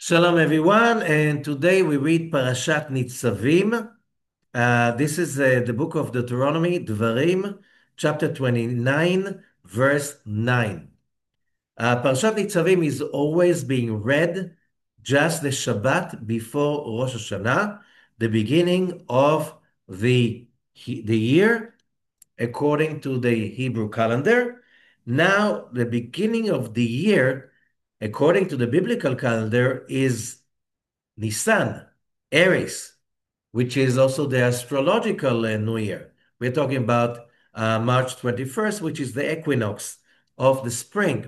Shalom everyone, and today we read Parashat Nitzavim. This is the book of Deuteronomy, Dvarim, chapter 29, verse 9. Parashat Nitzavim is always being read just the Shabbat before Rosh Hashanah, the beginning of the year, according to the Hebrew calendar. Now, the beginning of the year, according to the biblical calendar, is Nisan, Aries, which is also the astrological New Year. We're talking about March 21st, which is the equinox of the spring.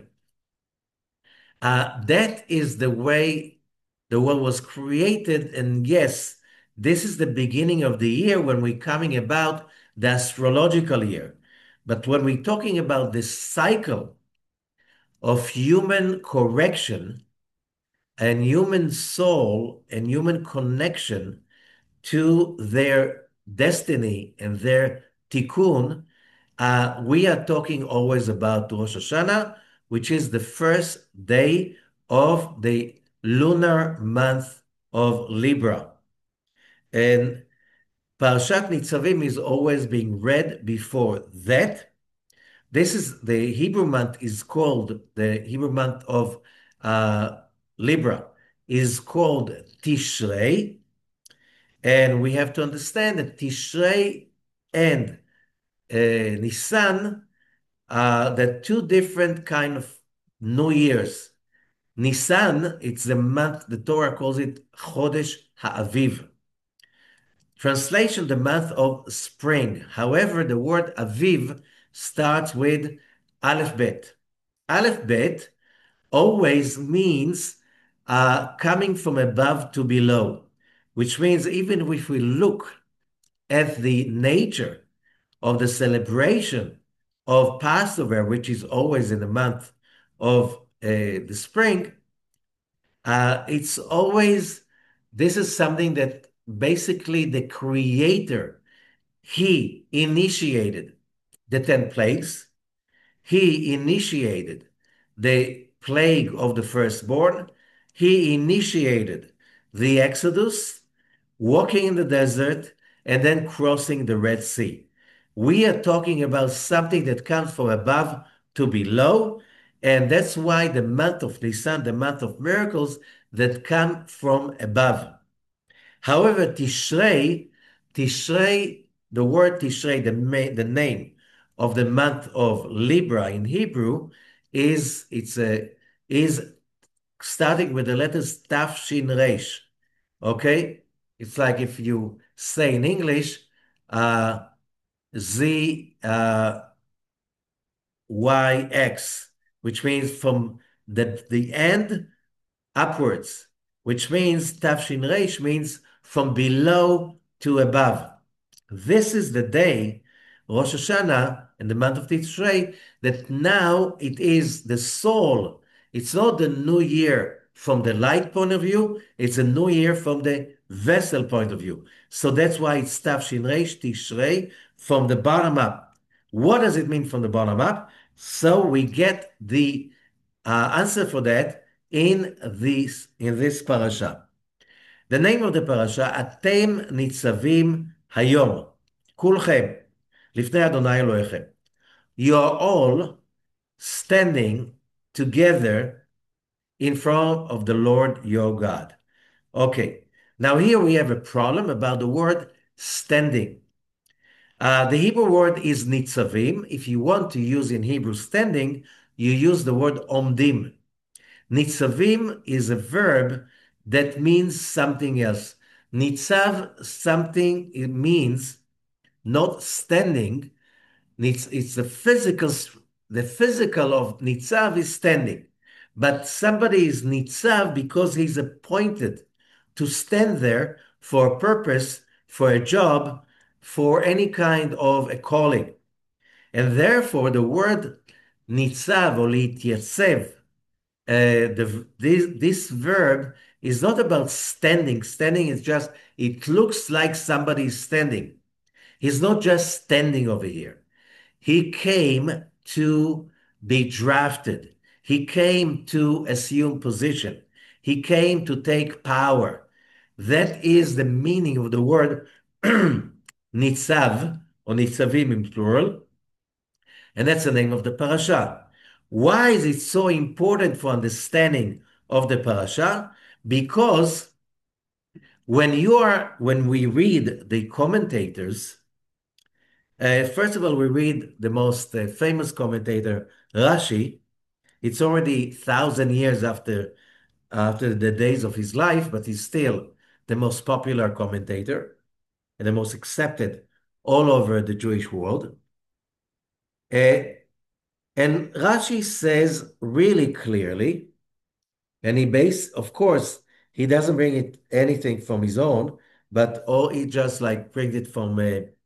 That is the way the world was created. And yes, this is the beginning of the year when we're coming about the astrological year. But when we're talking about the cycle of human correction and human soul and human connection to their destiny and their tikkun, we are talking always about Rosh Hashanah, which is the first day of the lunar month of Libra. And Parashat Nitzavim is always being read before that. This is the Hebrew month is called, the Hebrew month of Libra is called Tishrei. And we have to understand that Tishrei and Nisan are the two different kind of New Years. Nisan, it's the month, the Torah calls it Chodesh HaAviv. Translation, the month of spring. However, the word Aviv starts with Aleph Bet. Aleph Bet always means coming from above to below, which means even if we look at the nature of the celebration of Passover, which is always in the month of the spring, it's always, this is something that basically the Creator, He initiated the 10 plagues. He initiated the plague of the firstborn. He initiated the Exodus, walking in the desert, and then crossing the Red Sea. We are talking about something that comes from above to below, and that's why the month of Nisan, the month of miracles that come from above. However, Tishrei, the word Tishrei, the name of the month of Libra in Hebrew is starting with the letters Taf Shin Resh. Okay, it's like if you say in English Z Y X, which means from the end upwards, which means Tafshin Reish means from below to above. This is the day, Rosh Hashanah, in the month of Tishrei, that now it is the soul. It's not the new year from the light point of view, it's a new year from the vessel point of view. So that's why it's Tafshin Reish, Tishrei, from the bottom up. What does it mean from the bottom up? So we get the answer for that in this parasha. The name of the parasha, Atem Nitzavim Hayom, Kulchem, Lifnei Adonai Elohechem. You are all standing together in front of the Lord your God. Okay, now here we have a problem about the word standing. The Hebrew word is nitzavim. If you want to use in Hebrew standing, you use the word omdim. Nitzavim is a verb that means something else. Nitzav, something, it means not standing. It's the physical of nitzav is standing. But somebody is nitzav because he's appointed to stand there for a purpose, for a job, for any kind of a calling. And therefore, the word nitzav or lityatzev, this verb is not about standing. Standing is just, it looks like somebody is standing. He's not just standing over here. He came to be drafted. He came to assume position. He came to take power. That is the meaning of the word nitzav, or nitzavim in plural, and that's the name of the parasha. Why is it so important for understanding of the parasha? Because when we read the commentators, first of all, we read the most famous commentator, Rashi. It's already 1,000 years after the days of his life, but he's still the most popular commentator and the most accepted all over the Jewish world. Uh, and Rashi says really clearly, and of course, he doesn't bring it anything from his own, but he just like brings it from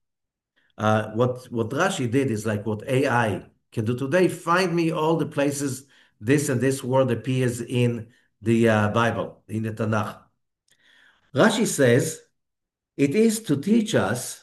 what Rashi did is like what AI can do today. Find me all the places this and this word appears in the Bible, in the Tanakh. Rashi says it is to teach us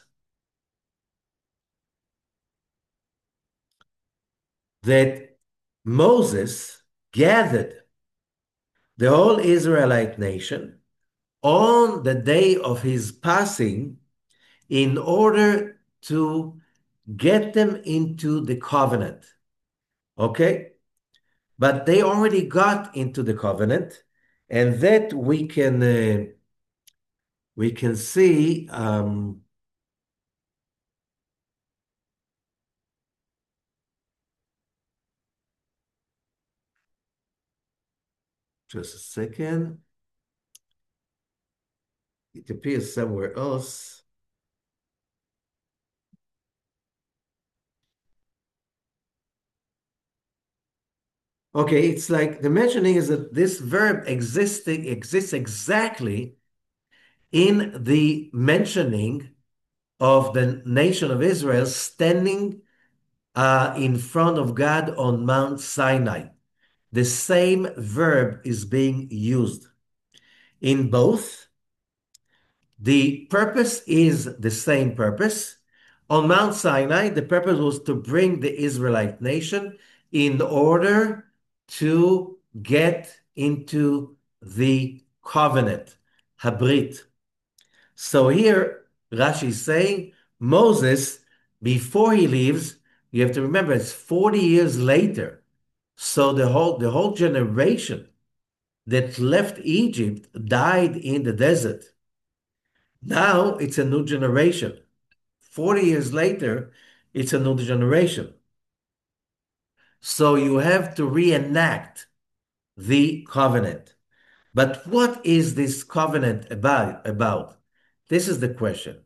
that Moses gathered the whole Israelite nation on the day of his passing in order to get them into the covenant. Okay? But they already got into the covenant, and that we can see just a second. It appears somewhere else. Okay, it's like the mentioning is that this verb exists exactly in the mentioning of the nation of Israel standing in front of God on Mount Sinai. The same verb is being used in both. The purpose is the same purpose. On Mount Sinai, the purpose was to bring the Israelite nation in order to get into the covenant, Habrit. So here, Rashi is saying Moses, before he leaves, you have to remember it's 40 years later. So the whole generation that left Egypt died in the desert. Now it's a new generation. 40 years later, it's a new generation. So you have to reenact the covenant. But what is this covenant about? This is the question.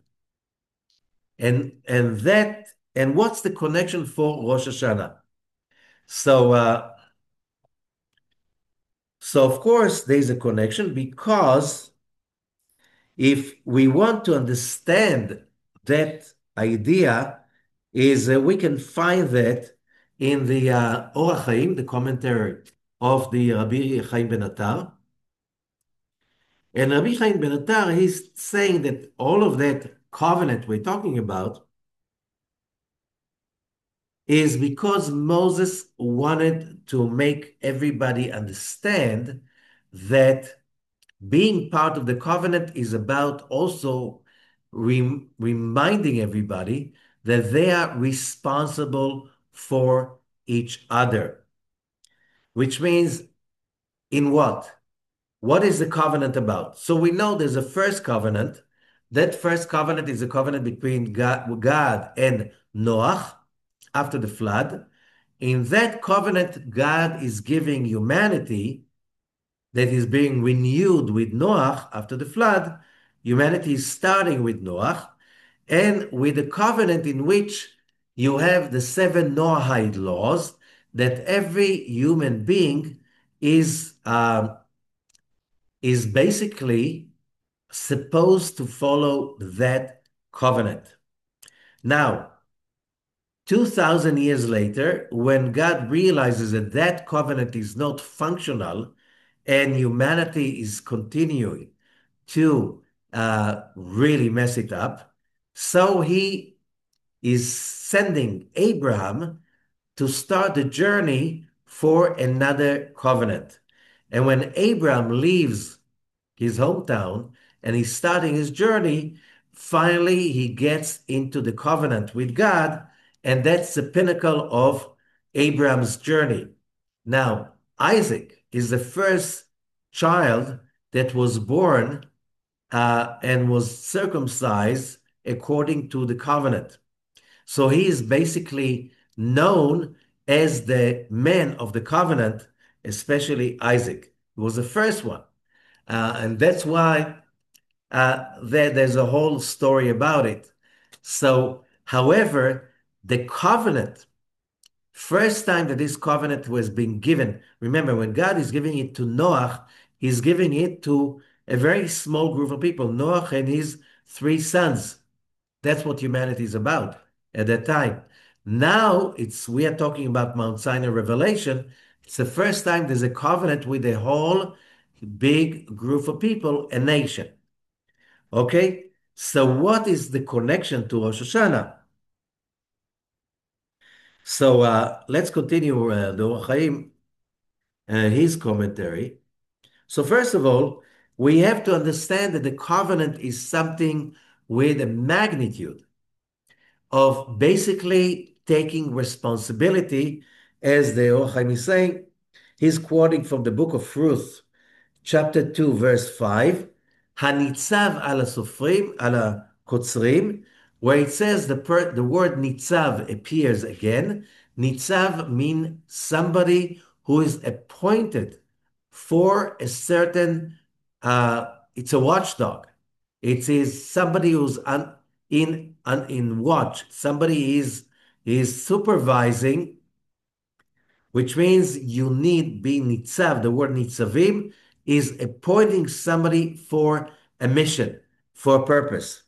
And what's the connection for Rosh Hashanah? So so of course there's a connection because if we want to understand that idea, is we can find that in the Orach Chaim, the commentary of the Rabbi Chaim Ben Attar. And Rabbi Chaim Ben Attar, he's saying that all of that covenant we're talking about is because Moses wanted to make everybody understand that being part of the covenant is about also reminding everybody that they are responsible for each other, which means in what? What is the covenant about? So we know there's a first covenant. That first covenant is a covenant between God and Noah after the flood. In that covenant, God is giving humanity that is being renewed with Noah after the flood. Humanity is starting with Noah and with a covenant in which you have the seven Noahide laws that every human being is basically supposed to follow that covenant. Now, 2,000 years later, when God realizes that that covenant is not functional and humanity is continuing to really mess it up, so he is sending Abraham to start the journey for another covenant. And when Abraham leaves his hometown and he's starting his journey, finally he gets into the covenant with God, and that's the pinnacle of Abraham's journey. Now, Isaac is the first child that was born and was circumcised according to the covenant. So he is basically known as the man of the covenant, especially Isaac. He was the first one. And that's why there's a whole story about it. So, however, the covenant, first time that this covenant was being given, remember, when God is giving it to Noah, he's giving it to a very small group of people, Noah and his three sons. That's what humanity is about at that time. Now we are talking about Mount Sinai revelation. It's the first time there's a covenant with a whole big group of people, a nation. Okay? So what is the connection to Rosh Hashanah? So let's continue the Or Chaim, his commentary. So first of all, we have to understand that the covenant is something with a magnitude of basically taking responsibility, as the Or Chaim is saying. He's quoting from the book of Ruth, chapter 2, verse 5, Hanitzav ala sofrim, ala kotzrim, where it says the word nitzav appears again. Nitzav means somebody who is appointed for a certain, it's a watchdog. It is somebody who's in watch. Somebody is supervising, which means you need be nitzav. The word nitzavim is appointing somebody for a mission, for a purpose.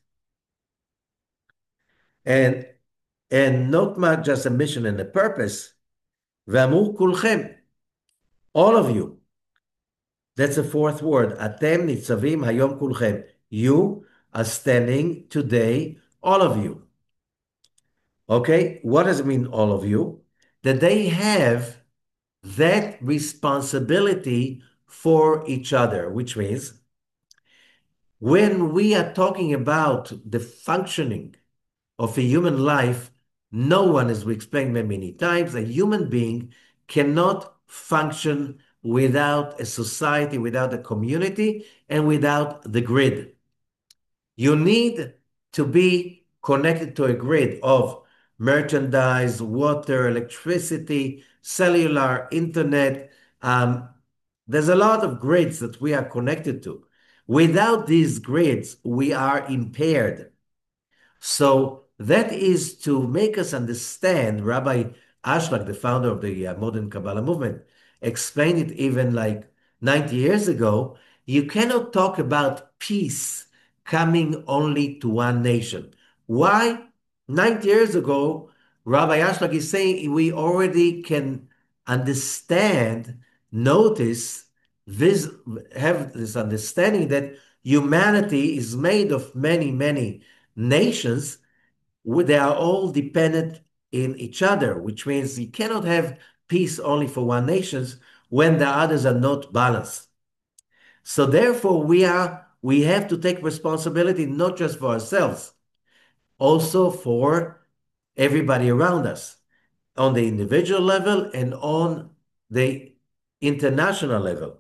And not just a mission and a purpose. V'amur kulchem, all of you. That's the fourth word. Atem nitzavim hayom kulchem. You are standing today, all of you. Okay, what does it mean, all of you? That they have that responsibility for each other, which means when we are talking about the functioning of a human life, no one, as we explained many times, a human being cannot function without a society, without a community, and without the grid. You need to be connected to a grid of merchandise, water, electricity, cellular, internet. There's a lot of grids that we are connected to. Without these grids, we are impaired. So that is to make us understand. Rabbi Ashlag, the founder of the modern Kabbalah movement, explained it even like 90 years ago. You cannot talk about peace coming only to one nation. Why? 90 years ago, Rabbi Ashlag is saying we already can understand, notice, this, have this understanding that humanity is made of many nations. They are all dependent in each other, which means you cannot have peace only for one nation when the others are not balanced. So therefore, we have to take responsibility not just for ourselves, also for everybody around us on the individual level and on the international level.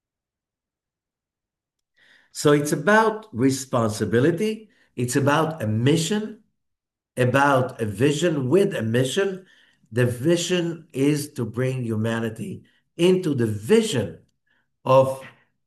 So it's about responsibility. It's about a mission, about a vision with a mission. The vision is to bring humanity into the vision of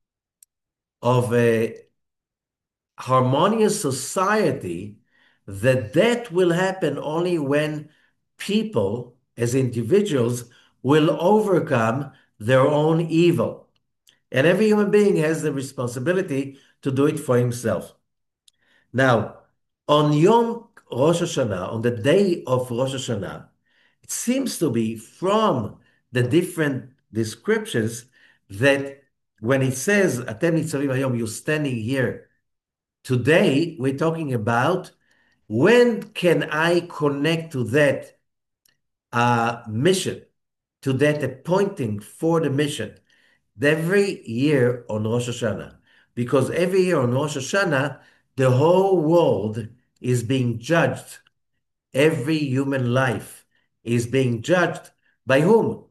a harmonious society. That will happen only when people, as individuals, will overcome their own evil. And every human being has the responsibility to do it for himself. Now, on Yom Rosh Hashanah, on the day of Rosh Hashanah, it seems to be from the different descriptions that when it says, Atem nitzavim hayom, you're standing here today, we're talking about when can I connect to that mission, to that appointing for the mission. every year on Rosh Hashanah. Because every year on Rosh Hashanah, the whole world is being judged. Every human life is being judged by whom?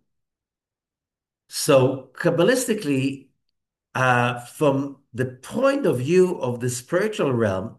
So, Kabbalistically, from the point of view of the spiritual realm,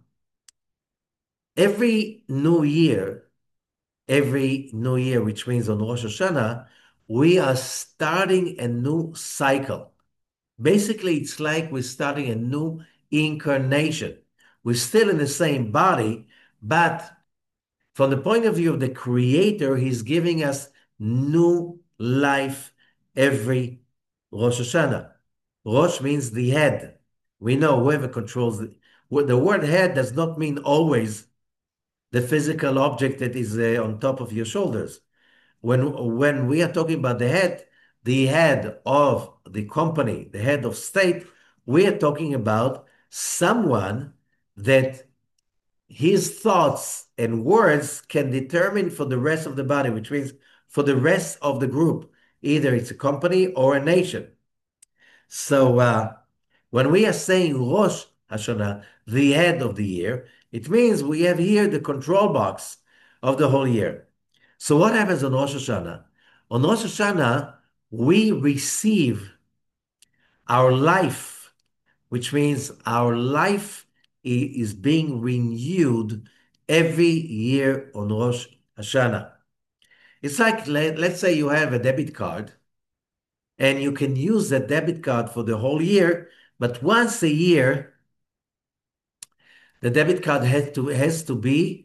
every new year, which means on Rosh Hashanah, we are starting a new cycle. Basically, it's like we're starting a new incarnation. We're still in the same body, but from the point of view of the Creator, He's giving us new life every Rosh Hashanah. Rosh means the head. We know whoever controls the word head does not mean always the physical object that is on top of your shoulders. When we are talking about the head of the company, the head of state, we are talking about someone that his thoughts and words can determine for the rest of the body, which means for the rest of the group. Either it's a company or a nation. So when we are saying Rosh Hashanah, the head of the year, it means we have here the control box of the whole year. So what happens on Rosh Hashanah? On Rosh Hashanah, we receive our life, which means our life is being renewed every year on Rosh Hashanah. It's like, let's say you have a debit card and you can use that debit card for the whole year, but once a year, the debit card has to be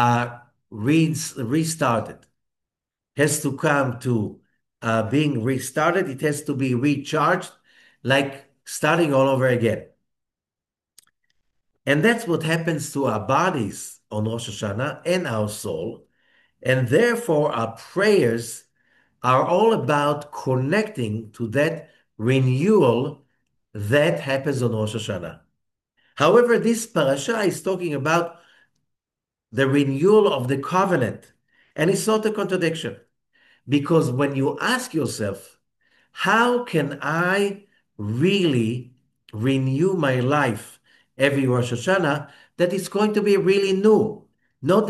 restarted, has to come to being restarted. It has to be recharged, like starting all over again. And that's what happens to our bodies on Rosh Hashanah and our soul. And therefore, our prayers are all about connecting to that renewal that happens on Rosh Hashanah. However, this parasha is talking about the renewal of the covenant, and it's not a contradiction. Because when you ask yourself, how can I really renew my life every Rosh Hashanah, that it's going to be really new, not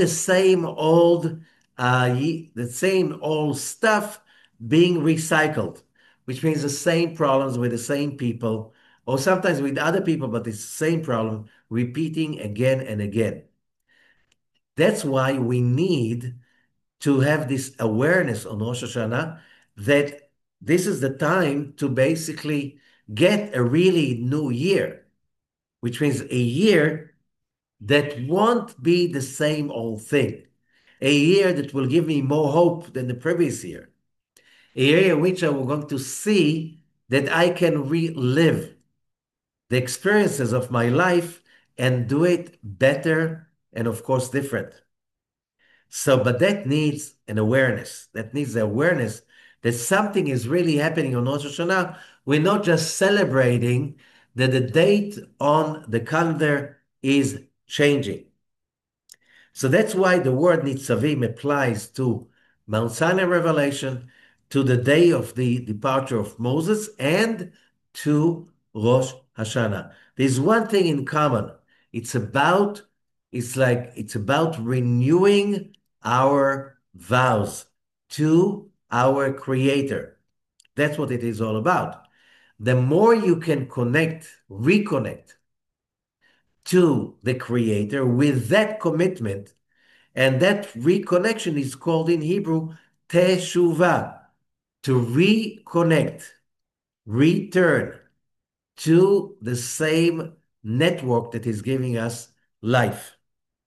the same old stuff being recycled, which means the same problems with the same people, or sometimes with other people, but it's the same problem repeating again and again. That's why we need to have this awareness on Rosh Hashanah that this is the time to basically get a really new year, which means a year that won't be the same old thing, a year that will give me more hope than the previous year, a year in which I'm going to see that I can relive the experiences of my life and do it better and, of course, different. So, but that needs an awareness. That needs the awareness that something is really happening on Rosh Hashanah. We're not just celebrating that the date on the calendar is changing. So that's why the word Nitzavim applies to Mount Sinai revelation, to the day of the departure of Moses, and to Rosh Hashanah. There's one thing in common. It's about, it's about renewing our vows to our Creator. That's what it is all about. The more you can reconnect to the Creator with that commitment, and that reconnection is called in Hebrew teshuvah, to reconnect, return to the same network that is giving us life.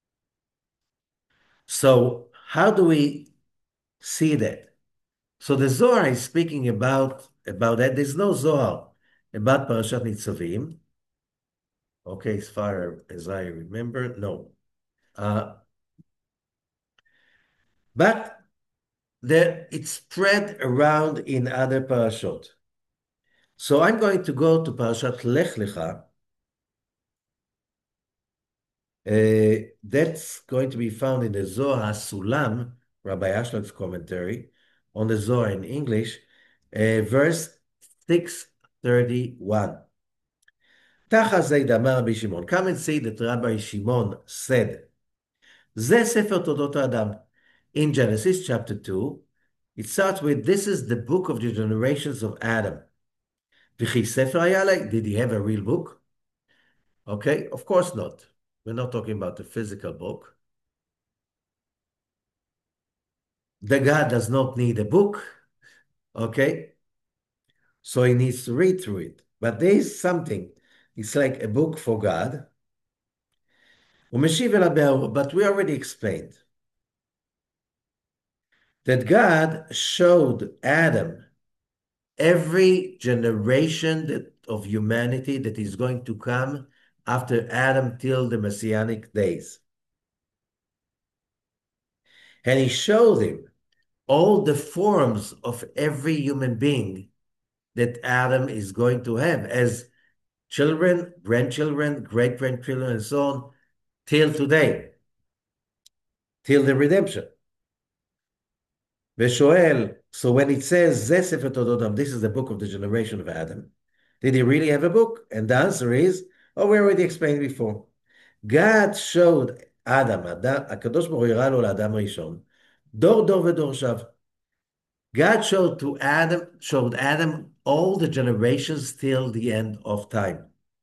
So how do we see that? So the Zohar is speaking about that. There's no Zohar about Parashat Nitzavim. Okay, as far as I remember, no. Uh, but it's spread around in other parashot. So I'm going to go to Parashat Lech Lecha. That's going to be found in the Zohar Sulam, Rabbi Ashлаг's commentary on the Zohar in English, verse 6 31. תחת זה דאמר רבי שמעון. Come and see that Rabbi Shimon said, זה ספר תולדות האדם. In Genesis chapter 2, it starts with, this is the book of the generations of Adam. וכי ספר היה לה? Did he have a real book? Okay, of course not. We're not talking about a physical book. The God does not need a book, okay? So he needs to read through it. But there is something, it's like a book for God. ומשיב אל הבאר, but we already explained that God showed Adam every generation of humanity that is going to come after Adam till the Messianic days. And he showed him all the forms of every human being that Adam is going to have as children, grandchildren, great-grandchildren, and so on, till today, till the redemption. ושואל, so when it says, זה ספר תולדות אדם, this is the book of the generation of Adam, did he really have a book? And the answer is, oh, we already explained before. God showed Adam, הקדוש ברוך הוא הראה לו לאדם ראשון, דור דור ודורשיו. God showed Adam all the generations till the end of time.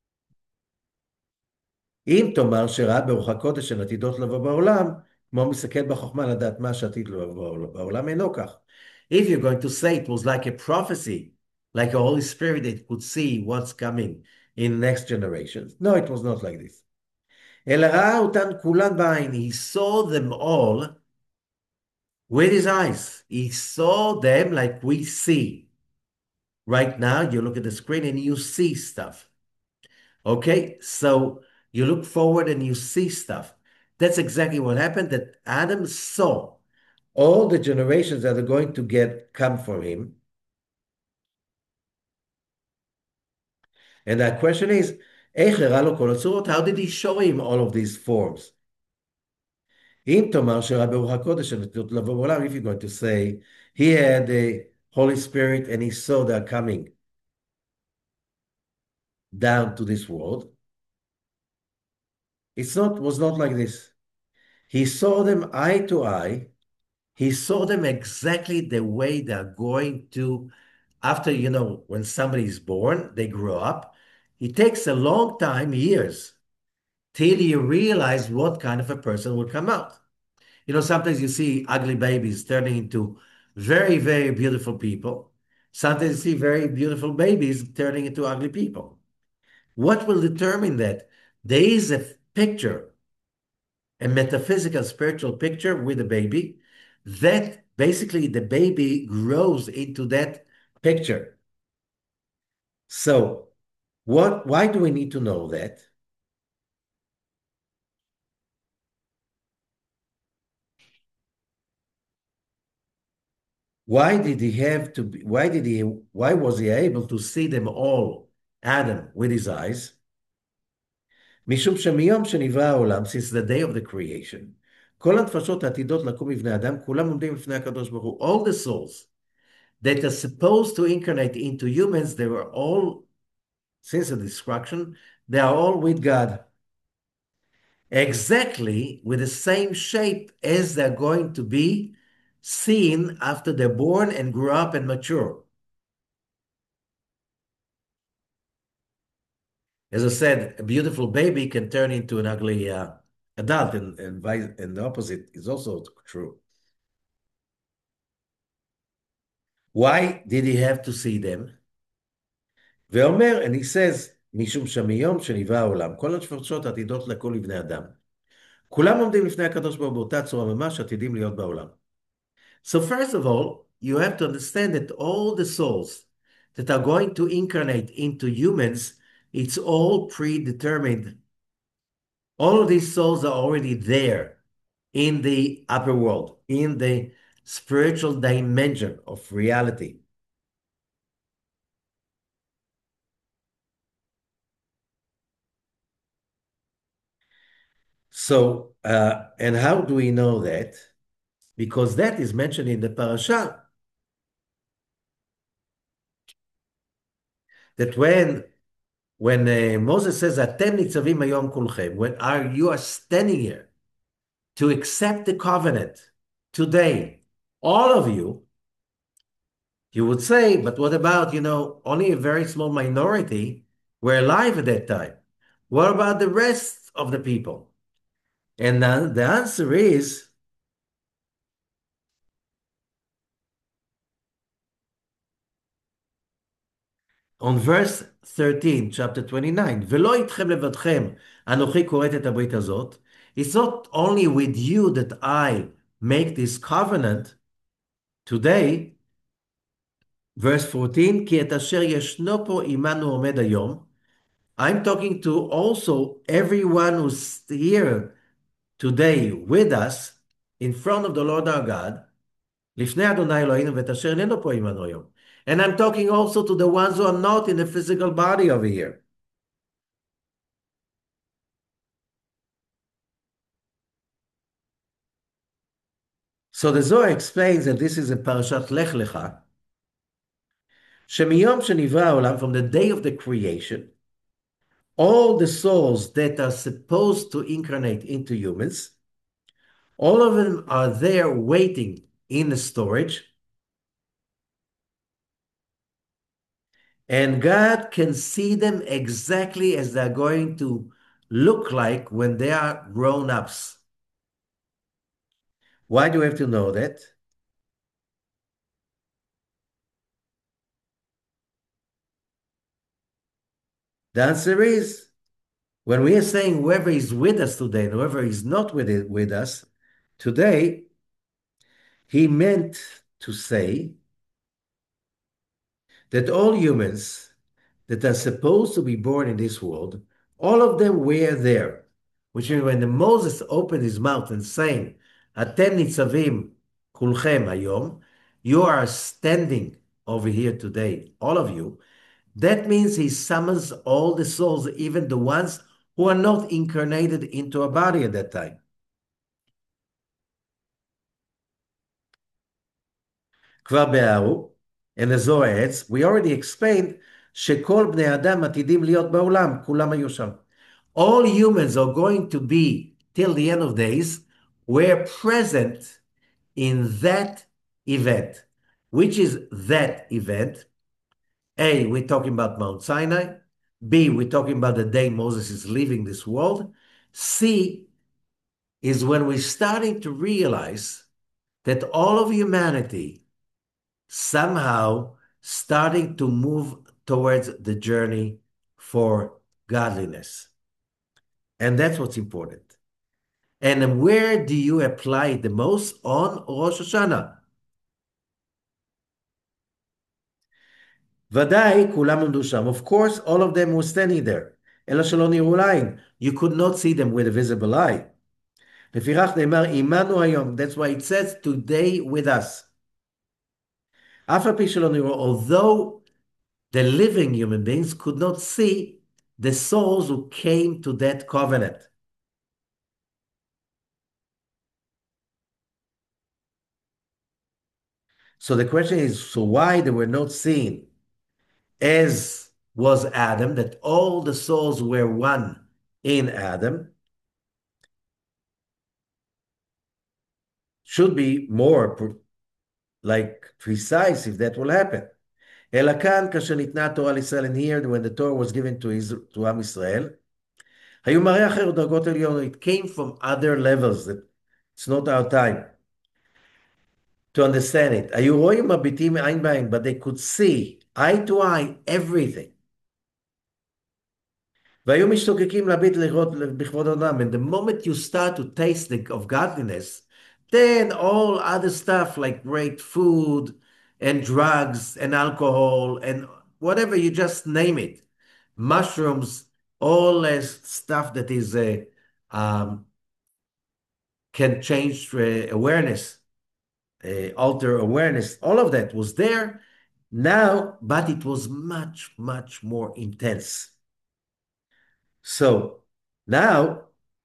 אם תאמר שראה ברוח הקודש של עתידות לבוא בעולם, כמו מסתכל בחוכמה לדעת מה שעתיד לבוא בעולם, אינו כך. If you're going to say it was like a prophecy, like a Holy Spirit that could see what's coming in next generations. No, it was not like this. אלא ראה אותן כולן בעין. He saw them all with his eyes. He saw them like we see. Right now, you look at the screen and you see stuff. Okay, so you look forward and you see stuff. That's exactly what happened, that Adam saw all the generations that are going to come from him. And that question is, how did he show him all of these forms? If you're going to say, he had the Holy Spirit and he saw they're coming down to this world, was not like this. He saw them eye to eye. He saw them exactly the way they're going to, after, when somebody is born, they grow up. It takes a long time, years, till you realize what kind of a person will come out. Sometimes you see ugly babies turning into very, very beautiful people. Sometimes you see very beautiful babies turning into ugly people. What will determine that? There is a picture, a metaphysical, spiritual picture with a baby, that basically the baby grows into that picture. So, why do we need to know that? Why was he able to see them all, Adam, with his eyes? משום שמיום שנברא העולם, since the day of the creation, כל הנפשות העתידות לקום מבני אדם, כולם עומדים לפני הקדוש ברוך הוא. All the souls that are supposed to incarnate into humans, they were all, since the destruction, they are all with God. Exactly with the same shape as they're going to be seen after they're born and grow up and mature. As I said, a beautiful baby can turn into an ugly adult, and the opposite is also true. Why did he have to see them? ואומר, and he says, משום שמיום שנברא העולם, כל הנפשות עתידות לכל לבני אדם. כולם עומדים לפני הקדוש ברוך הוא באותה צורה ממש עתידים להיות בעולם. So first of all, you have to understand that all the souls that are going to incarnate into humans, it's all predetermined. All of these souls are already there in the upper world, in the spiritual dimension of reality. So, and how do we know that? Because that is mentioned in the parasha. that when Moses says, "Atem nitzavim hayom kulchem," when you are standing here to accept the covenant today, all of you, you would say, but what about, only a very small minority were alive at that time? What about the rest of the people? And the answer is, on verse 13, chapter 29, ולא איתכם לבדכם, אנוכי כורת את הברית הזאת. It's not only with you that I make this covenant today, verse 14, כי את אשר ישנו פה עמנו עומד היום. I'm talking to also everyone who's here today with us in front of the Lord our God, לפני אדוני אלוהינו ואת אשר איננו פה עמנו היום. And I'm talking also to the ones who are not in the physical body over here. So the Zohar explains that this is a parashat Lech Lecha, שמיום שנברא העולם, from the day of the creation, all the souls that are supposed to incarnate into humans, all of them are there waiting in the storage, and God can see them exactly as they're going to look like when they are grown-ups. Why do we have to know that? The answer is, when we are saying whoever is with us today and whoever is not with us today, he meant to say that all humans that are supposed to be born in this world, all of them were there. Which means when Moses opened his mouth and saying, Atem nitzavim kulchem hayom, you are standing over here today, all of you. That means he summons all the souls, even the ones who are not incarnated into a body at that time. כבר בהערו, in the Zohar, we already explained שכל בני אדם עתידים להיות בעולם, כולם היו שם. All humans are going to be, till the end of days, were present in that event. Which is that event? A, we're talking about Mount Sinai. B, we're talking about the day Moses is leaving this world. C is when we're starting to realize that all of humanity somehow starting to move towards the journey for godliness. And that's what's important. And where do you apply it the most? On Rosh Hashanah. ודאי, כולם עמדו שם. Of course, all of them were standing there. אלא שלא נראו לעין. You could not see them with a visible eye. לפיכך נאמר, עמנו היום. That's why it says, today with us. אף על פי שלא נראו, although the living human beings could not see the souls who came to that covenant. So the question is, so why they were not seen as was Adam, that all the souls were one in Adam? Should be more precise if that will happen. אלא כאן, כאשר ניתנה התורה לישראל, and here, when the Torah was given to Am Israel, היו מראה אחר דרגות עליונות. It came from other levels. That it's not our time to understand it. היו רואים מביטים עין בעין, but they could see eye to eye everything. והיו משתוקקים להביט לראות בכבוד אדם. And the moment you start to taste of godliness, then all other stuff like great food and drugs and alcohol and whatever, you just name it, mushrooms, all this stuff that is can change awareness, alter awareness, all of that was there now, but it was much, much more intense. So now,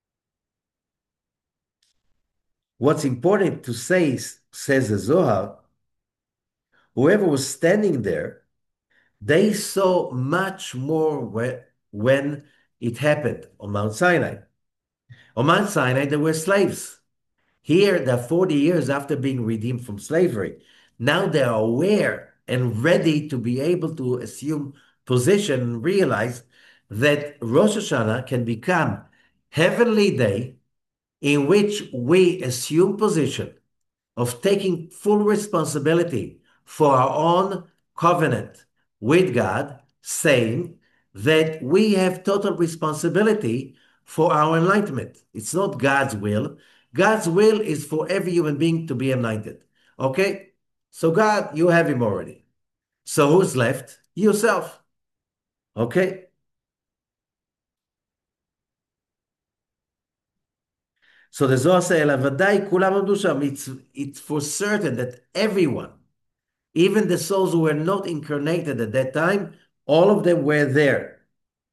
what's important to say, says the Zohar, whoever was standing there, They saw much more when it happened on Mount Sinai. On Mount Sinai, there were slaves. Here, they're 40 years after being redeemed from slavery. Now they are aware and ready to be able to assume position and realize that Rosh Hashanah can become heavenly day in which we assume position of taking full responsibility for our own covenant with God, saying that we have total responsibility for our enlightenment. It's not God's will. God's will is for every human being to be enlightened. Okay? So, God, you have him already. So, who's left? Yourself. Okay? So the Zohar says, "אלא ודאי כולם עמדו שם." It's for certain that everyone, even the souls who were not incarnated at that time, all of them were there.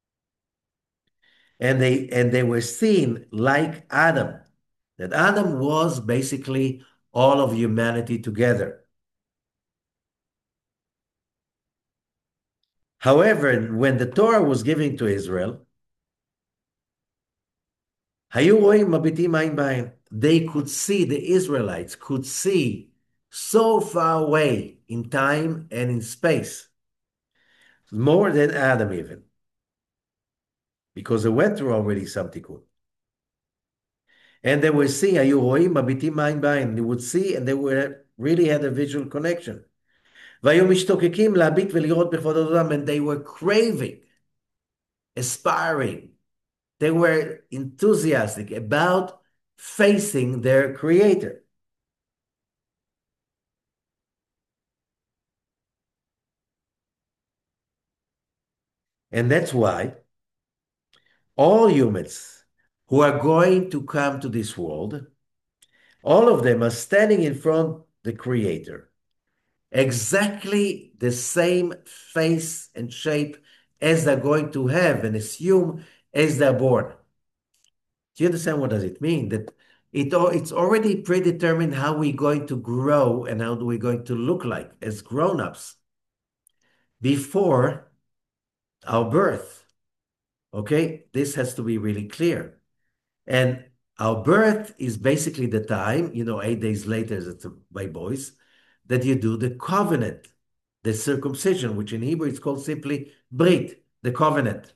And they were seen like Adam, that Adam was basically all of humanity together. However, when the Torah was given to Israel, היו רואים מביטים עין בעין. They could see, the Israelites could see so far away in time and in space, more than Adam even, because they went through already some tikkun. And they were seeing, היו רואים מביטים עין בעין. They would see, and they were really had a visual connection. והיו משתוקקים להביט ולראות בכבוד אדם, and they were craving, aspiring. They were enthusiastic about facing their creator. And that's why all humans who are going to come to this world, all of them are standing in front of the creator, exactly the same face and shape as they're going to have and assume as they're born. Do you understand what does it mean? That it's already predetermined how we're going to grow and how we're going to look like as grown-ups before our birth. Okay? This has to be really clear. And our birth is basically the time, 8 days later, that's by boys, that you do the covenant, the circumcision, which in Hebrew is called simply Brit, the covenant.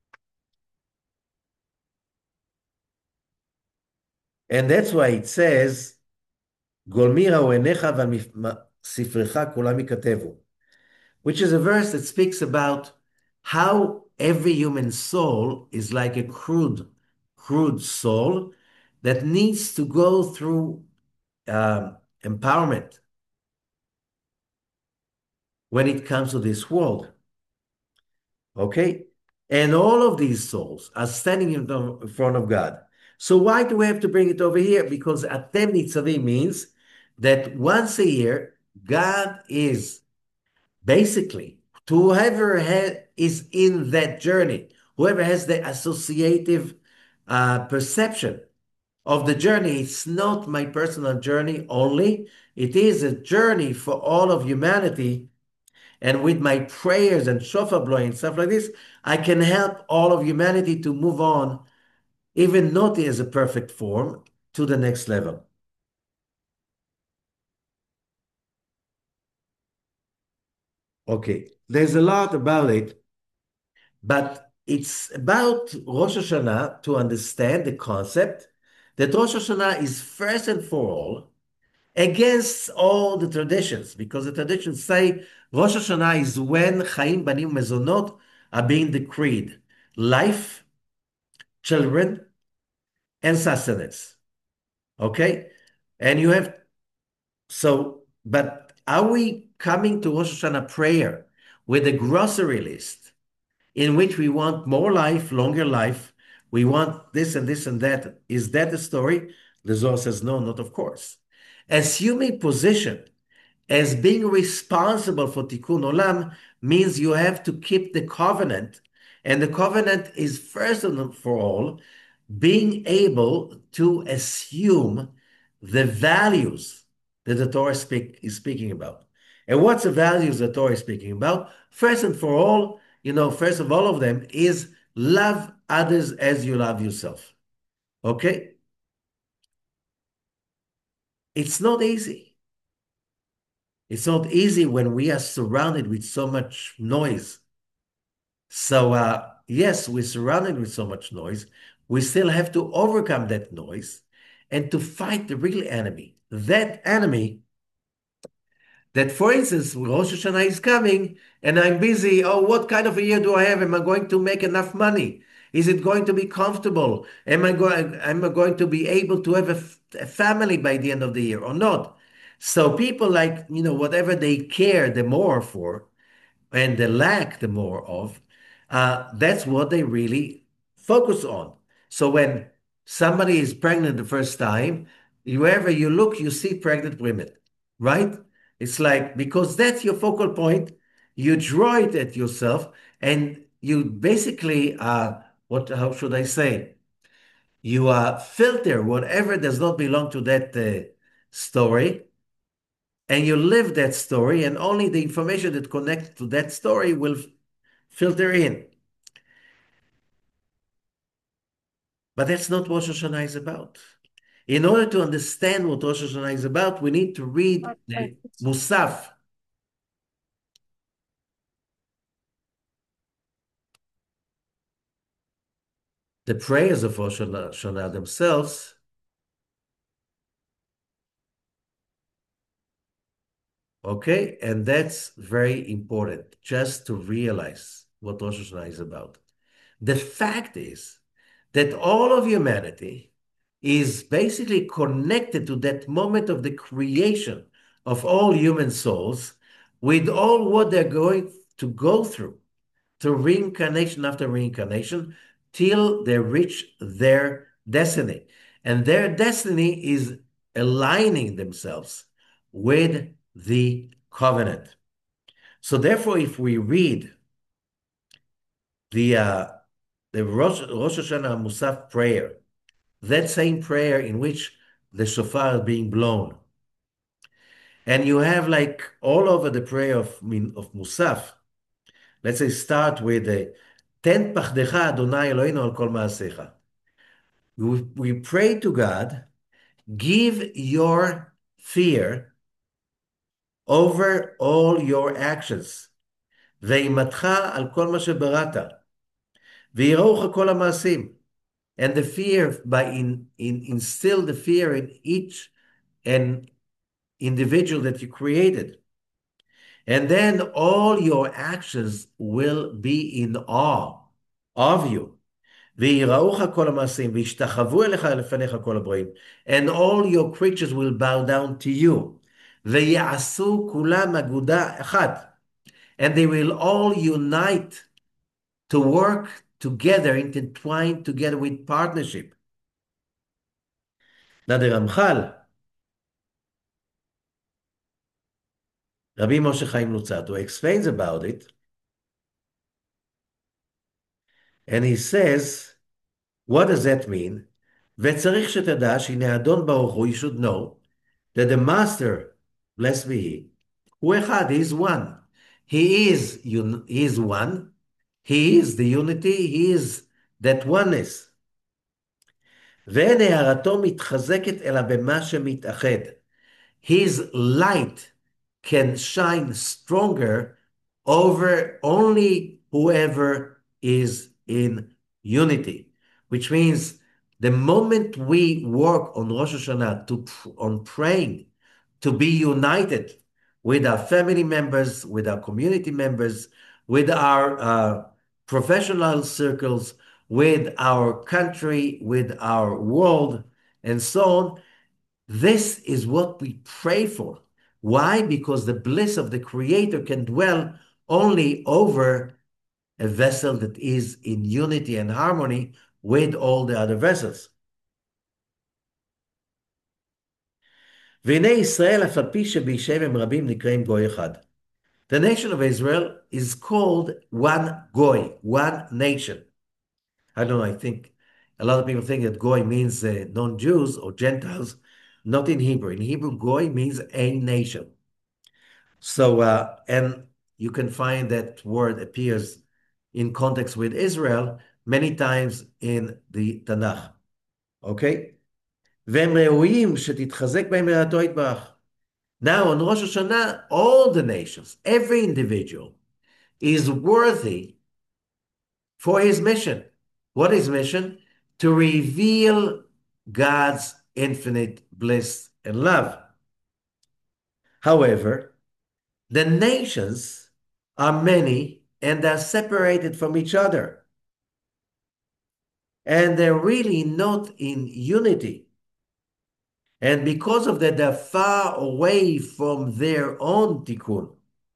And that's why it says, גולמי ראו עיניך ועל ספרך כולם ייכתבו, which is a verse that speaks about how every human soul is like a crude soul that needs to go through empowerment when it comes to this world. Okay? And all of these souls are standing in front of God. So why do we have to bring it over here? Because Atem Nitzavim means that once a year, God is basically, to whoever is in that journey, whoever has the associative perception of the journey, it's not my personal journey only. It is a journey for all of humanity. And with my prayers and shofar blowing and stuff like this, I can help all of humanity to move on, even not as a perfect form, to the next level. Okay, there's a lot about it, but it's about Rosh Hashanah to understand the concept that Rosh Hashanah is first and for all against all the traditions, because the traditions say Rosh Hashanah is when Chaim Banim Mezonot are being decreed. Life, children, and sustenance. Okay? And you have, so, but are we coming to Rosh Hashanah prayer with a grocery list in which we want more life, longer life? We want this and this and that. Is that the story? The Zohar says, no, not of course. Assuming position as being responsible for Tikkun Olam means you have to keep the covenant. And the covenant is first and for all being able to assume the values that the Torah is speaking about. And what's the values that Torah is speaking about? First and for all, first of all of them is love others as you love yourself. Okay? It's not easy. It's not easy when we are surrounded with so much noise. So, yes, we're surrounded with so much noise. We still have to overcome that noise and to fight the real enemy. That enemy that, for instance, Rosh Hashanah is coming and I'm busy. Oh, what kind of a year do I have? Am I going to make enough money? Is it going to be comfortable? Am I going to be able to have a family by the end of the year or not? So people like, whatever they care the more for, and the lack the more of, that's what they really focus on. So when somebody is pregnant the first time, wherever you look, you see pregnant women, right? It's like, because that's your focal point, you draw it at yourself, and you basically, how should I say? You filter whatever does not belong to that story, and you live that story, and only the information that connects to that story will filter in. But that's not what Rosh Hashanah is about. In order to understand what Rosh Hashanah is about, we need to read the Musaf, the prayers of Rosh Hashanah themselves. Okay, and that's very important just to realize what Rosh Hashanah is about. The fact is that all of humanity is basically connected to that moment of the creation of all human souls with all what they're going to go through reincarnation after reincarnation till they reach their destiny. And their destiny is aligning themselves with the covenant. So therefore, if we read the uh, the Rosh Hashanah Musaf prayer, that same prayer in which the shofar is being blown, and you have like all over the prayer of Musaf, let's say start with the Ten pachdecha Adonai Eloheinu al kol maasecha. We pray to God, give your fear over all your actions. ואימתך על כל מה שבראת. ויראוך כל המעשים. And the fear, instill the fear in each and individual that you created. And then all your actions will be in awe of you. ויראוך כל המעשים, וישתחוו אליך לפניך כל הבריאים. And all your creatures will bow down to you. ויעשו כולם אגודה אחת. And they will all unite to work together, intertwined together with partnership. Now the Ramchal, Rabbi Moshe Chaim Luzzatto, explains about it, and he says, what does that mean? וצריך שתדע שהנה אדון ברוך הוא, you should know, that the master, blessed be he, הוא אחד, he is one. He is one. He is the unity. He is that oneness. ואין הערתו מתחזקת אלא במה שמתאחד. His light can shine stronger over only whoever is in unity, which means the moment we work on Rosh Hashanah on praying to be united with our family members, with our community members, with our professional circles, with our country, with our world, and so on, this is what we pray for. Why? Because the bliss of the Creator can dwell only over a vessel that is in unity and harmony with all the other vessels. והנה ישראל, אף על פי שבישב הם רבים, נקראים גוי אחד. The nation of Israel is called one goy, one nation. I don't know, I think a lot of people think that goy means non-Jews or Gentiles. Not in Hebrew. In Hebrew, goy means a nation. So, and you can find that word appears in context with Israel many times in the Tanakh. Okay? והם ראויים שתתחזק בהם יראתו יתברך. Now, on Rosh Hashanah, all the nations, every individual, is worthy for his mission. What is mission? To reveal God's infinite bliss and love. However, the nations are many and are separated from each other. And they're really not in unity. And because of that, they're far away from their own tikkun.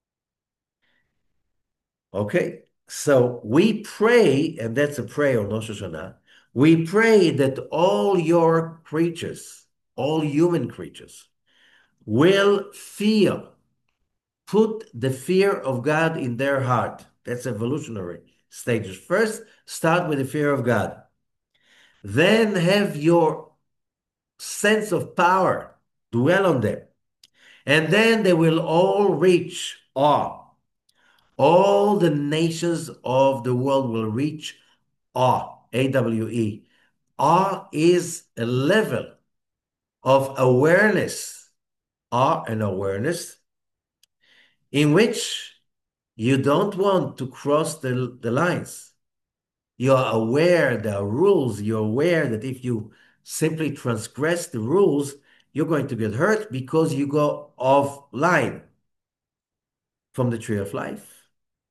Okay? So we pray, and that's a prayer on Rosh Hashanah, we pray that all your creatures, all human creatures, will feel, put the fear of God in their heart. That's evolutionary stages. First, start with the fear of God. Then have your sense of power dwell on them. And then they will all reach awe. All the nations of the world will reach awe, AWE. Awe is a level of awareness, awe and awareness, in which you don't want to cross the lines. You're aware there are rules. You're aware that if you simply transgress the rules, you're going to get hurt because you go off line from the tree of life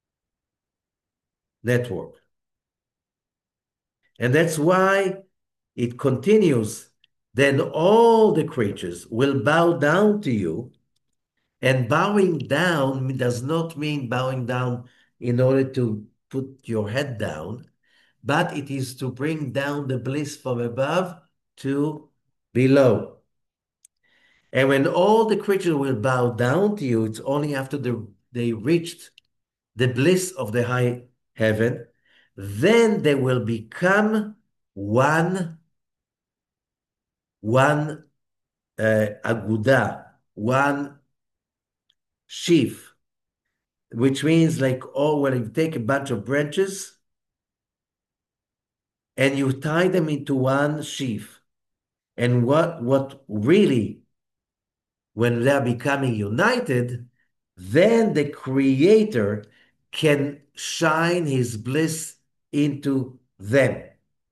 network. And that's why it continues. Then all the creatures will bow down to you. And bowing down does not mean bowing down in order to put your head down, but it is to bring down the bliss from above to below. And when all the creatures will bow down to you, it's only after they reached the bliss of the high heaven, then they will become one aguda, one sheaf, which means like, oh, when you take a bunch of branches and you tie them into one sheaf. And what really, when they're becoming united, then the Creator can shine his bliss into them.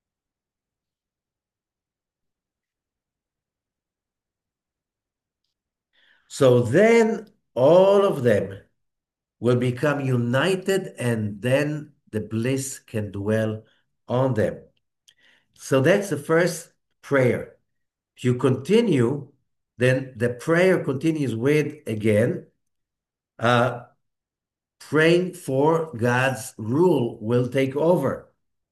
So then all of them will become united, and then the bliss can dwell on them. So that's the first prayer. If you continue, then the prayer continues with, again, uh, praying for God's rule will take over.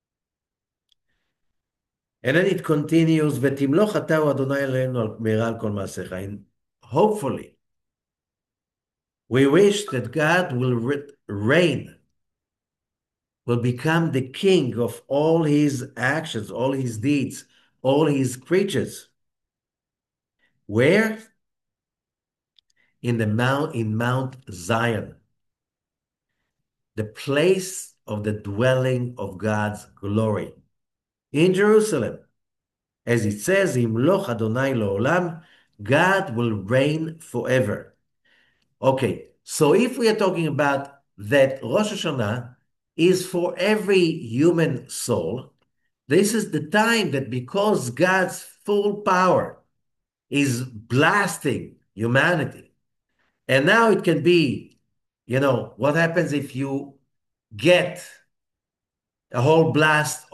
And then it continues, ותמלוך אתה הוא אדוני אלוהינו על מהרה על כל מעשיך. And hopefully, we wish that God will reign, will become the king of all his actions, all his deeds, all his creatures. Where? In Mount Zion, the place of the dwelling of God's glory. In Jerusalem, as it says, Imloch Adonai Leolam, God will reign forever. Okay, so if we are talking about that Rosh Hashanah is for every human soul, this is the time that because God's full power is blasting humanity, and now it can be, what happens if you get a whole blast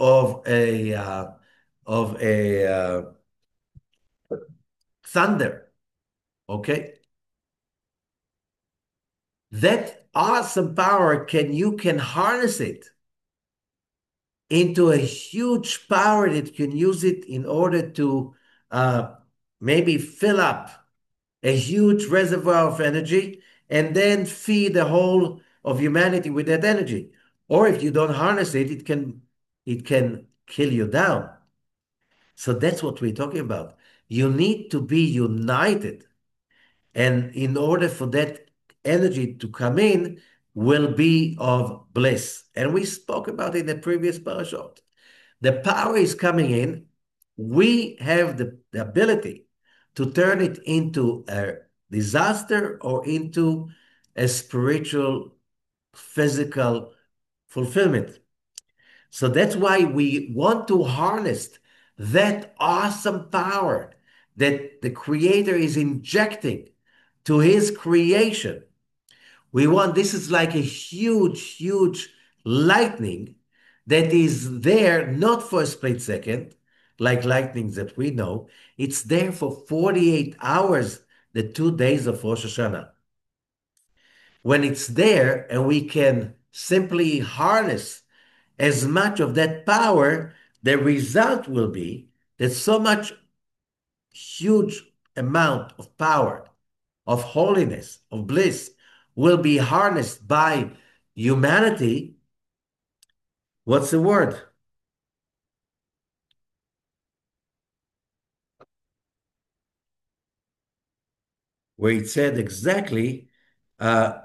of a thunder, okay? That awesome power you can harness it into a huge power that can use it in order to maybe fill up a huge reservoir of energy and then feed the whole of humanity with that energy. Or if you don't harness it, it can kill you down. So that's what we're talking about. You need to be united. And in order for that energy to come in will be of bliss. And we spoke about it in the previous parashot. The power is coming in. We have the ability to turn it into a disaster or into a spiritual, physical fulfillment. So that's why we want to harness that awesome power that the Creator is injecting to His creation. We want, this is like a huge, huge lightning that is there not for a split second, like lightnings that we know. It's there for 48 hours, the 2 days of Rosh Hashanah. When it's there and we can simply harness as much of that power, the result will be that so much huge amount of power, of holiness, of bliss will be harnessed by humanity. What's the word? Where it said exactly uh,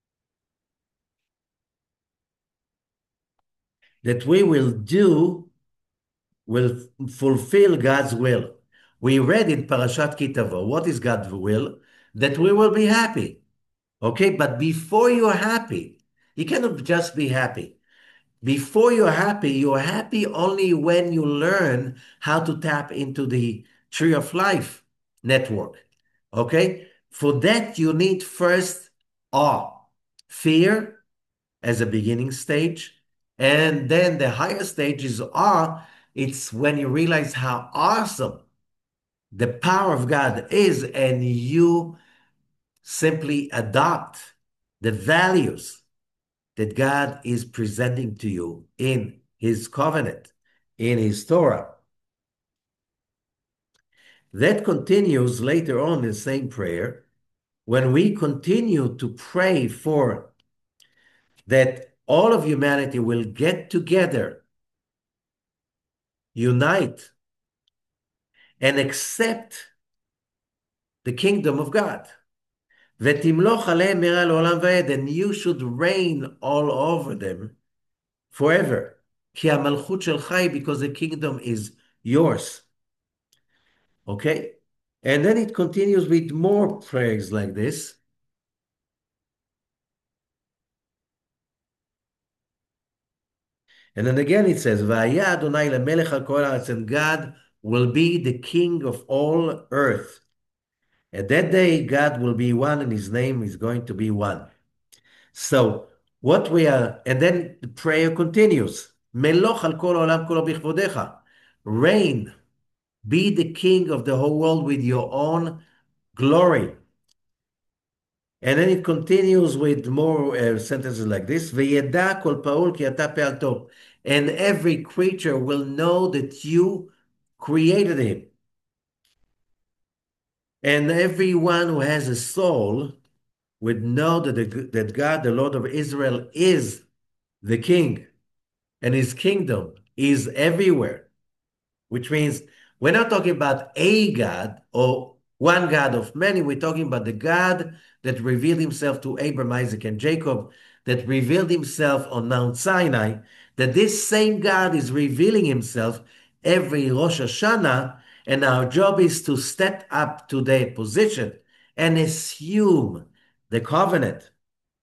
that we will fulfill God's will. We read in Parashat Kitavo, what is God's will? That we will be happy. Okay, but before you're happy, you cannot just be happy. Before you're happy only when you learn how to tap into the tree of life network. Okay? For that, you need first awe, fear as a beginning stage. And then the higher stage is awe. It's when you realize how awesome the power of God is, and you simply adopt the values that God is presenting to you in His covenant, in His Torah. That continues later on in the same prayer when we continue to pray for that all of humanity will get together, unite, and accept the kingdom of God. ותמלוך עליהם מהרה לעולם ועד, and you should reign all over them forever. כי המלכות שלך היא, because the kingdom is yours. Okay? And then it continues with more prayers like this. And then again it says, והיה Adonai למלך על כל הארץ, and God will be the king of all earth. At that day, God will be one and his name is going to be one. So what we are, and then the prayer continues, מלוך על כל העולם כולו בכבודך. Reign, be the king of the whole world with your own glory. And then it continues with more sentences like this, וידע כל פעול כי אתה פעל טוב. And every creature will know that you created him. And everyone who has a soul would know that God, the Lord of Israel, is the king, and his kingdom is everywhere, which means we're not talking about a God or one God of many. We're talking about the God that revealed himself to Abraham, Isaac, and Jacob, that revealed himself on Mount Sinai, that this same God is revealing himself every Rosh Hashanah, and our job is to step up to their position and assume the covenant.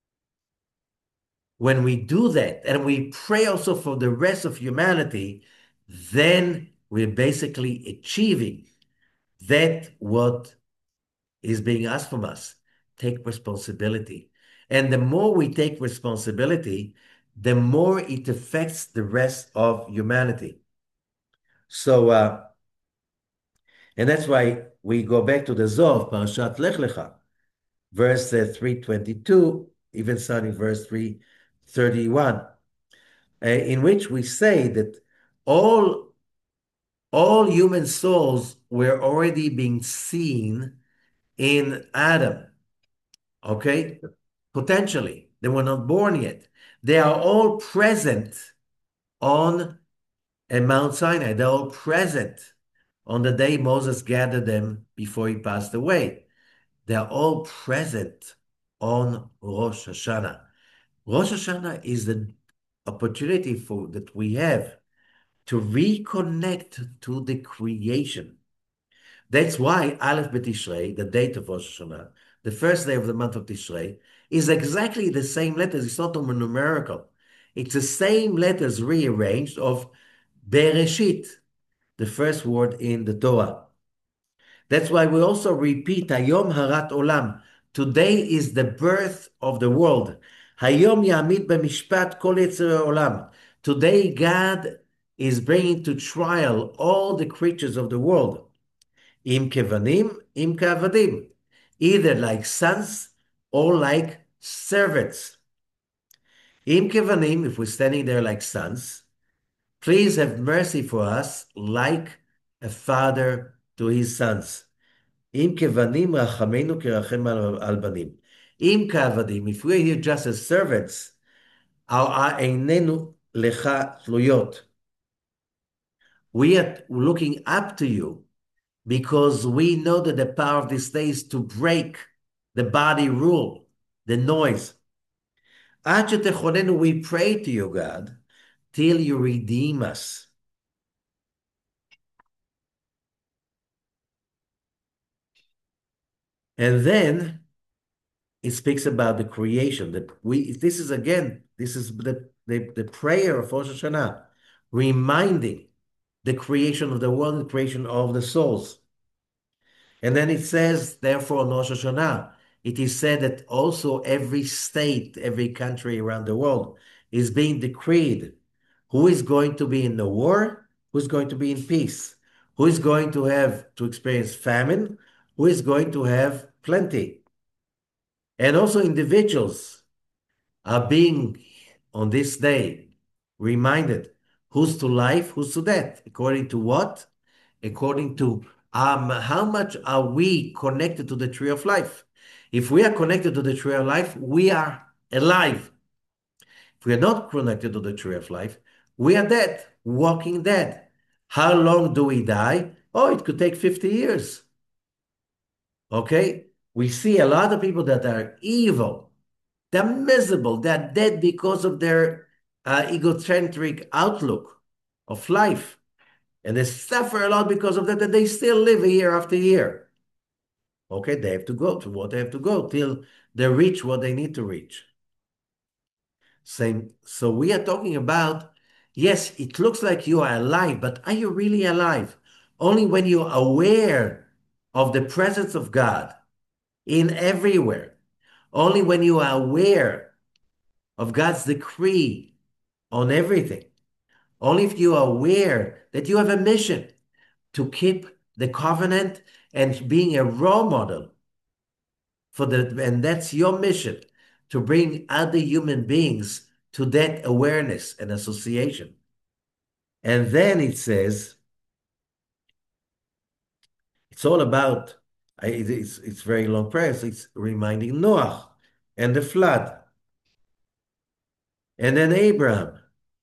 When we do that and we pray also for the rest of humanity, then we're basically achieving that what is being asked from us. Take responsibility. And the more we take responsibility, the more it affects the rest of humanity. So, and that's why we go back to the Zohar, Parashat Lech Lecha, verse 322, even starting verse 331, in which we say that all human souls were already being seen in Adam, okay? Potentially. They were not born yet. They are all present on Mount Sinai. They're all present on the day Moses gathered them before he passed away. They're all present on Rosh Hashanah. Rosh Hashanah is the opportunity for that we have to reconnect to the creation. That's why Aleph B'Tishrei, the date of Rosh Hashanah, the first day of the month of Tishrei, is exactly the same letters. It's not numerical. It's the same letters rearranged of Bereshit, the first word in the Torah. That's why we also repeat Hayom Harat Olam. Today is the birth of the world. Hayom Yamid B'Mishpat Kol Yetzer Olam. Today God is bringing to trial all the creatures of the world. Im kevanim, im kavadim. Either like sons or like servants. Im kevanim, if we're standing there like sons, please have mercy for us like a father to his sons. Im kevanim rachamenu kirachem al banim. Im kavadim, if we're here just as servants, einenu lecha tluyot. We are looking up to you because we know that the power of this day is to break the body rule, the noise. Ad shetechonenu, we pray to you, God, till you redeem us. And then it speaks about the creation that this is again, this is the prayer of Rosh Hashanah, reminding the creation of the world, the creation of the souls. And then it says, therefore, on Rosh Hashanah, it is said that also every state, every country around the world is being decreed who is going to be in the war, who's going to be in peace, who is going to have to experience famine, who is going to have plenty. And also individuals are being on this day reminded who's to life, who's to death, according to what? According to how much are we connected to the tree of life? If we are connected to the tree of life, we are alive. If we are not connected to the tree of life, we are dead, walking dead. How long do we die? Oh, it could take 50 years. Okay? We see a lot of people that are evil. They're miserable. They're dead because of their egocentric outlook of life. And they suffer a lot because of that, and they still live year after year. Okay, they have to go to what they have to go till they reach what they need to reach. Same. So we are talking about, yes, it looks like you are alive, but are you really alive? Only when you're aware of the presence of God in everywhere. Only when you are aware of God's decree on everything. Only if you are aware that you have a mission to keep the covenant and being a role model for and that's your mission, to bring other human beings to that awareness and association. And then it says, it's all about, it's very long prayers. It's reminding Noach and the flood. And then Abraham.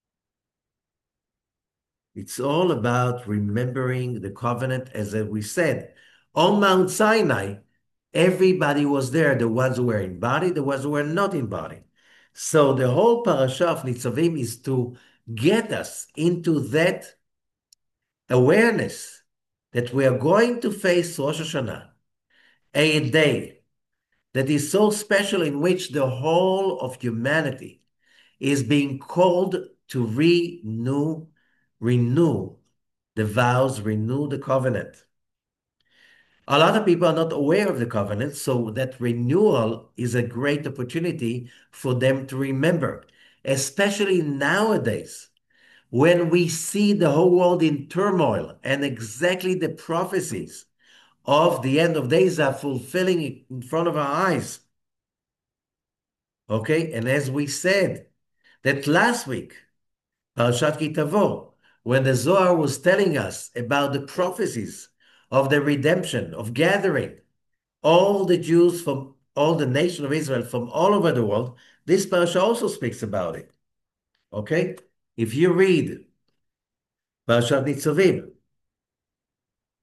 It's all about remembering the covenant, as we said. On Mount Sinai, everybody was there, the ones who were in body, the ones who were not in body. So the whole parasha of Nitzavim is to get us into that awareness that we are going to face Rosh Hashanah, a day that is so special in which the whole of humanity is being called to renew the vows, renew the covenant. A lot of people are not aware of the covenant, so that renewal is a great opportunity for them to remember, especially nowadays when we see the whole world in turmoil and exactly the prophecies of the end of days are fulfilling in front of our eyes. Okay, and as we said that last week, Parashat Ki Tavo, when the Zohar was telling us about the prophecies of the redemption, of gathering all the Jews from all the nation of Israel from all over the world, this parasha also speaks about it. Okay? If you read Parashat Nitzavim,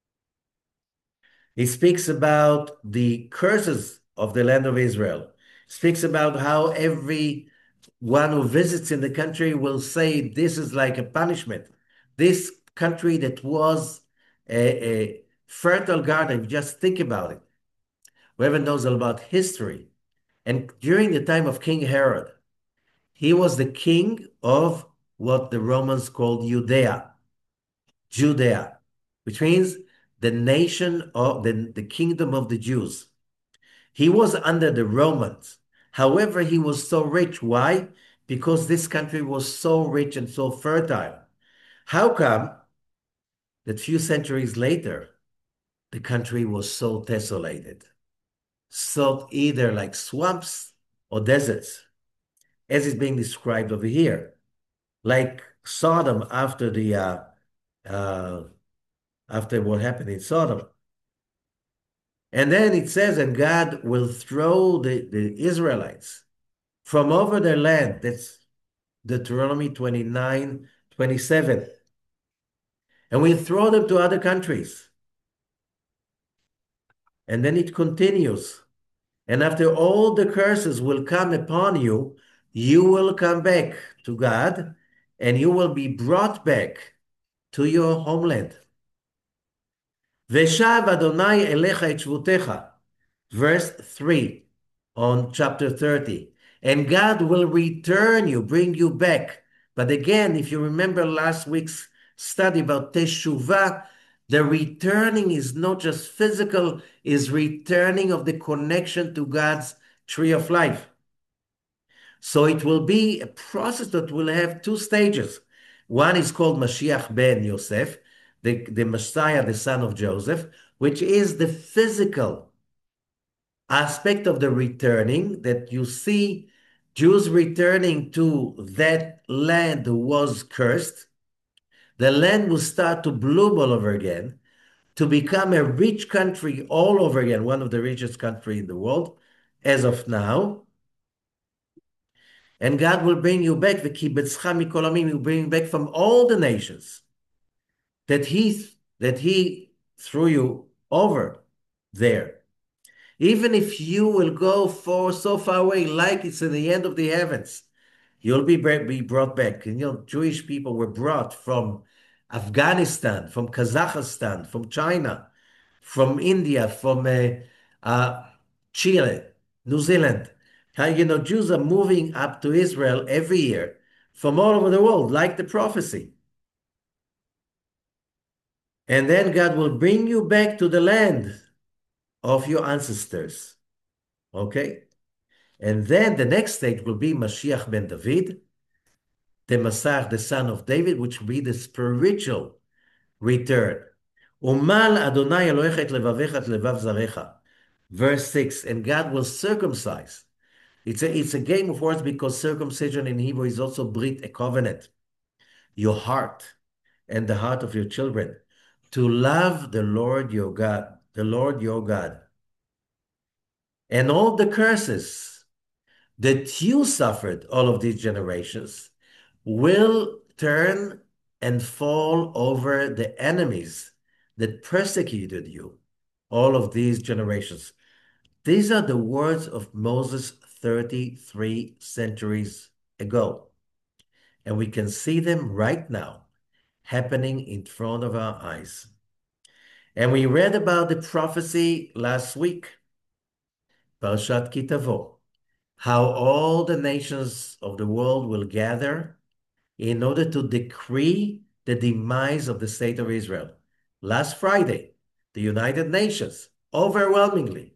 it speaks about the curses of the land of Israel. speaks about how every one who visits in the country will say this is like a punishment. This country that was a fertile garden, just think about it. Whoever knows about history. And during the time of King Herod, he was the king of what the Romans called Judea, which means the nation of the kingdom of the Jews. He was under the Romans. However, he was so rich. Why? Because this country was so rich and so fertile. How come that few centuries later, the country was so desolated? So either like swamps or deserts, as is being described over here, like Sodom uh, after what happened in Sodom. And then it says, and God will throw the Israelites from over their land. That's Deuteronomy 29:27. And we throw them to other countries. And then it continues. And after all the curses will come upon you, you will come back to God and you will be brought back to your homeland. Veshav Adonai elecha et shvutecha. Verse 3 on chapter 30. And God will return you, bring you back. But again, if you remember last week's study about Teshuvah, the returning is not just physical, is returning of the connection to God's tree of life. So it will be a process that will have two stages. One is called Mashiach ben Yosef, the Messiah, the son of Joseph, which is the physical aspect of the returning, that you see Jews returning to that land who was cursed. The land will start to bloom all over again, to become a rich country all over again, one of the richest country in the world as of now. And God will bring you back, the Kibetzcha mikol hamim, will bring you back from all the nations that he threw you over there. Even if you will go for so far away, like it's in the end of the heavens, you'll be brought back. And Jewish people were brought from Afghanistan, from Kazakhstan, from China, from India, from uh, Chile, New Zealand. Jews are moving up to Israel every year from all over the world, like the prophecy. And then God will bring you back to the land of your ancestors. Okay? And then the next stage will be Mashiach ben David, the Messiah, the son of David, which will be the spiritual return. Umal Adonai Elohecha et levavecha et levav zarecha. Verse 6, and God will circumcise. It's a game of words because circumcision in Hebrew is also brit, a covenant. Your heart and the heart of your children. To love the Lord your God, the Lord your God. And all the curses that you suffered all of these generations will turn and fall over the enemies that persecuted you all of these generations. These are the words of Moses 33 centuries ago. And we can see them right now happening in front of our eyes. And we read about the prophecy last week, Parashat Ki Tavo, how all the nations of the world will gather in order to decree the demise of the state of Israel. Last Friday, the United Nations overwhelmingly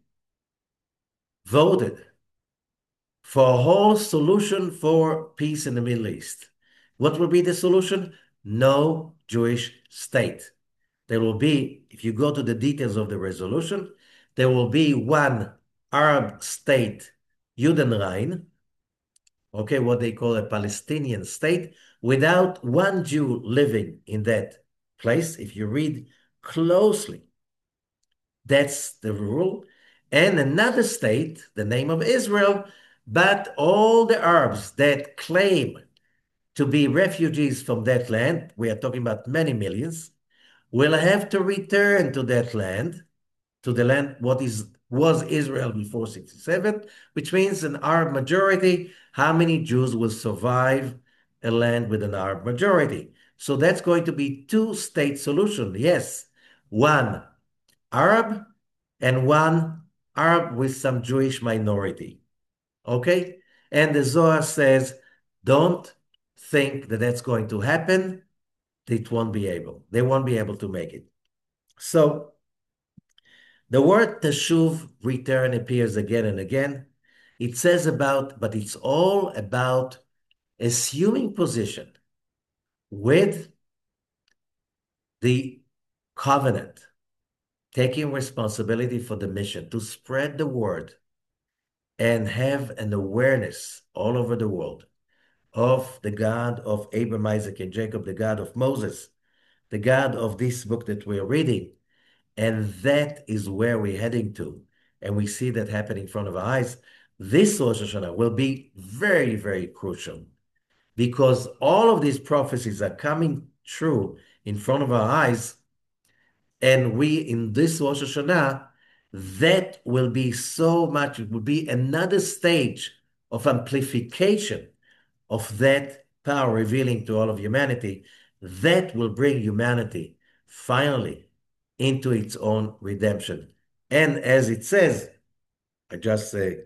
voted for a whole solution for peace in the Middle East. What will be the solution? No Jewish state. There will be, if you go to the details of the resolution, there will be one Arab state, Judenrein, okay, what they call a Palestinian state, without one Jew living in that place. If you read closely, that's the rule. And another state, the name of Israel, but all the Arabs that claim to be refugees from that land, we are talking about many millions, will have to return to that land, to the land what is was Israel before 67, which means an Arab majority. How many Jews will survive a land with an Arab majority? So that's going to be two-state solution. Yes, one Arab and one Arab with some Jewish minority. Okay? And the Zohar says, don't think that that's going to happen. It won't be able. They won't be able to make it. So the word teshuv, return, appears again and again. It says about, but it's all about assuming position with the covenant, taking responsibility for the mission to spread the word and have an awareness all over the world of the God of Abraham, Isaac, and Jacob, the God of Moses, the God of this book that we're reading. And that is where we're heading to. And we see that happening in front of our eyes. This Rosh Hashanah will be very, very crucial because all of these prophecies are coming true in front of our eyes. And we, in this Rosh Hashanah, that will be so much, it will be another stage of amplification of that power revealing to all of humanity. That will bring humanity finally into its own redemption. And as it says, I just say,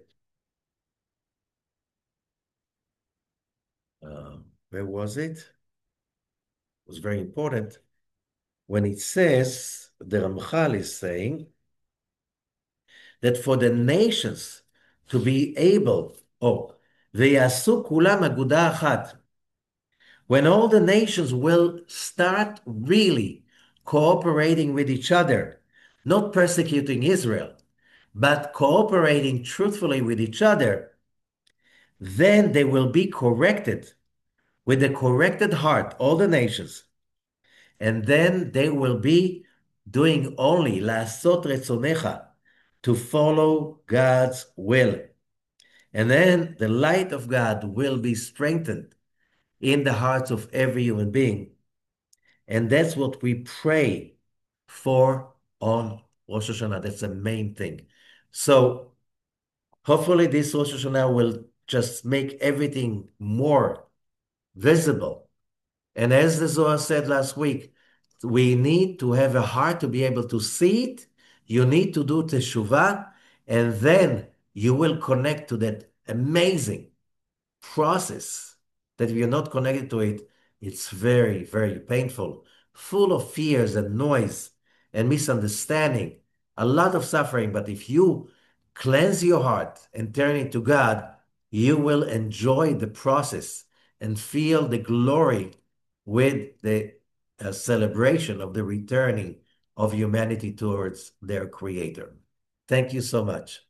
where was it? It was very important. When it says, the Ramchal is saying that for the nations to be able, ויעשו כולם אגודה אחת, when all the nations will start really cooperating with each other, not persecuting Israel, but cooperating truthfully with each other, then they will be corrected with a corrected heart, all the nations. And then they will be doing only לעשות רצונך, to follow God's will. And then the light of God will be strengthened in the hearts of every human being. And that's what we pray for on Rosh Hashanah. That's the main thing. So hopefully this Rosh Hashanah will just make everything more visible. And as the Zohar said last week, we need to have a heart to be able to see it. You need to do teshuvah, and then you will connect to that amazing process that if you're not connected to it, it's very, very painful, full of fears and noise and misunderstanding, a lot of suffering. But if you cleanse your heart and turn it to God, you will enjoy the process and feel the glory with the celebration of the returning of humanity towards their creator. Thank you so much.